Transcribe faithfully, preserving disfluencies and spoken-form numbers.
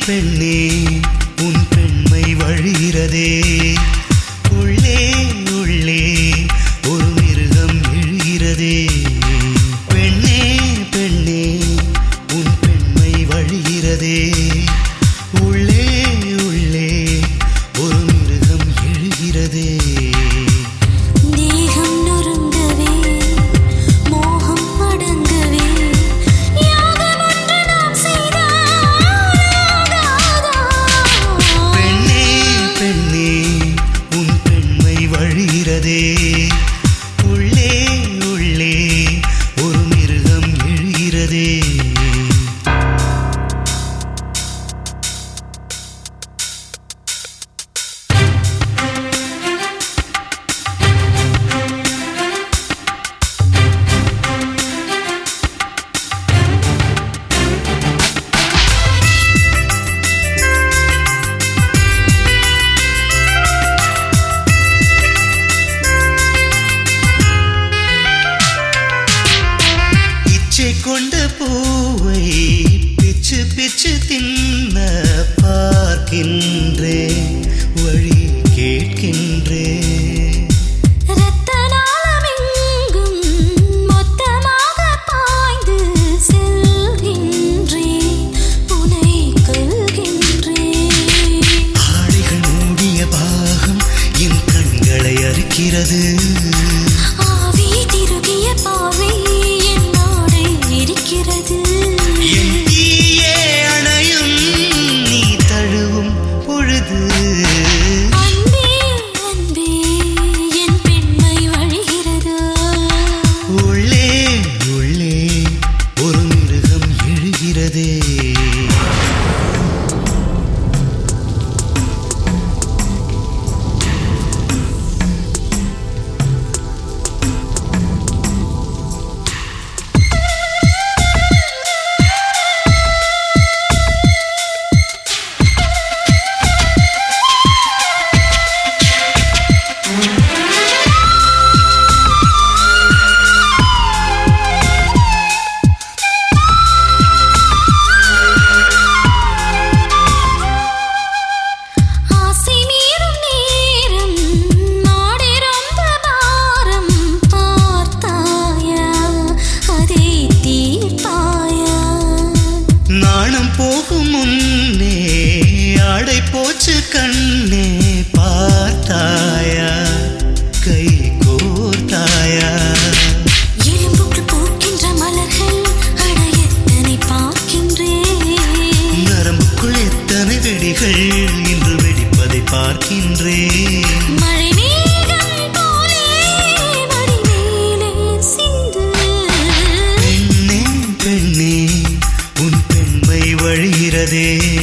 பெண்ணே உன் பெண்மை வழிகிறதே உள்ளே உள்ளே ஒரு மிருகம் எழுகிறதே பெண்ணே பெண்ணே உன் பெண்மை வழிகிறதே உள்ளே உள்ளே ஒரு மிருகம் எழுகிறதே உள்ளே உள்ளே ஒரு மிருகம் எழுகிறதே கொண்ட பூவை பிச்சு பிச்சு தின்ன பார்க்கின்றே வழி கேட்கின்றே ரத்தனாலமெங்கும் மொத்தமாக பாய்ந்து செல்கின்றே உனை கொள்கின்றே ஆடைகள் மூடிய பாகம் என் கண்களை அறுக்கிறது ஆவி திருகிய பாவை போகும் முன்னே ஆடை போச்சு கண்ணே பார்த்தாயா கை கோர்த்தாயா எலும்புக்குள் பூக்கின்ற மலர்கள் அட எத்தனை பார்க்கின்றேன் நரம்புக்குள் எத்தனை வெடிகள் இன்று வெடிப்பதை பார்க்கின்றேன் மழை மேகம் போலே மடி மேலே சிந்து பெண்ணே பெண்ணே உன் பெண்மை வழிகிறதே